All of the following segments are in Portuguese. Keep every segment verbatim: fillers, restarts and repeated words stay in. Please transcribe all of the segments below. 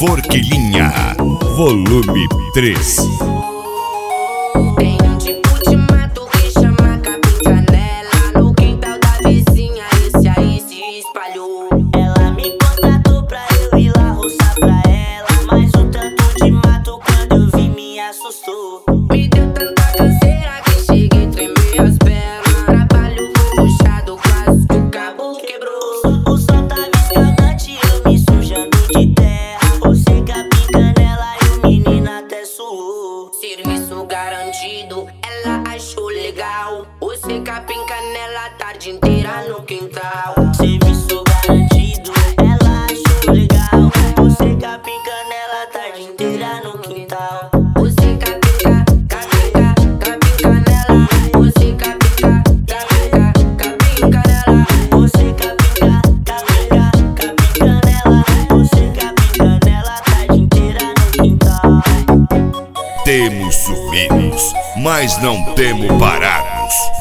Forquilinha, volume três. Tem um tipo de mato que chama capim-canela. No quintal da vizinha esse aí se espalhou. Ela me contratou pra eu ir lá roçar pra ela, mas o tanto de mato quando eu vi me assustou. Me deu tanta canseira que cheguei a tremer as pernas. Trabalho foi puxado, quase que o cabo quebrou. O sol tava escaldante, eu me sujando de terra. Você capim-canela e o menino até suou. Serviço garantido, ela achou legal. Você capim-canela a tarde inteira no quintal. Serviço garantido, ela achou legal. Você capim-canela a tarde inteira no quintal. Você capinca, capinca, capim-canela. Você capinca, capinca, capim-canela. Você capinca, capinca, capim-canela. Você capim-canela a tarde inteira no quintal. Temos subidos, mas não temos parados.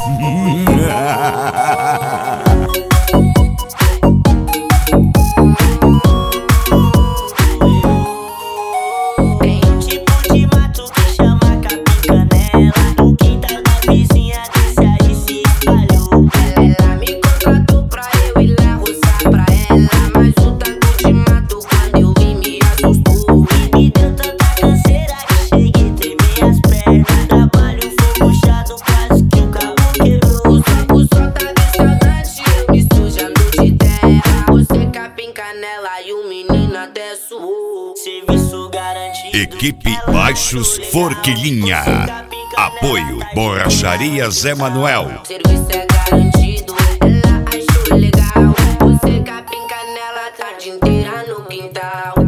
Tem um tipo de mato que chama capim-canela. No quintal da vizinha desse aí se espalhou. Ela me contratou pra eu ir lá roçar pra ela, mas o tanto de mato quando eu vi me assustou. Me deu tanta canseira que cheguei a tremer as pernas. Trabalho foi puxado, quase que o cabo quebrou. O sol, o sol tava escaldante, eu me sujando de terra. Você capim-canela e o menino até suou. Serviço garantido. Equipe Baixos Forquilinha. Apoio Borracharia Zé Manuel. Serviço é garantido, ela achou legal. Você capim-canela a tarde inteira no quintal.